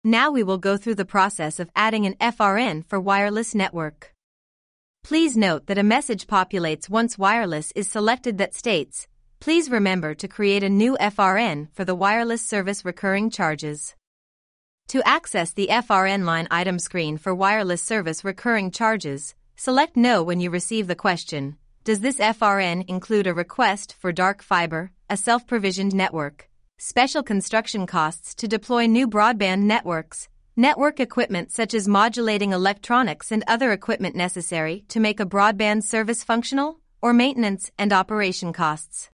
Now we will go through the process of adding an FRN for wireless network. Please note that a message populates once wireless is selected that states, "Please remember to create a new FRN for the wireless service recurring charges." To access the FRN line item screen for wireless service recurring charges, select No when you receive the question, "Does this FRN include a request for dark fiber, a self-provisioned network, special construction costs to deploy new broadband networks, network equipment such as modulating electronics and other equipment necessary to make a broadband service functional, or maintenance and operation costs?"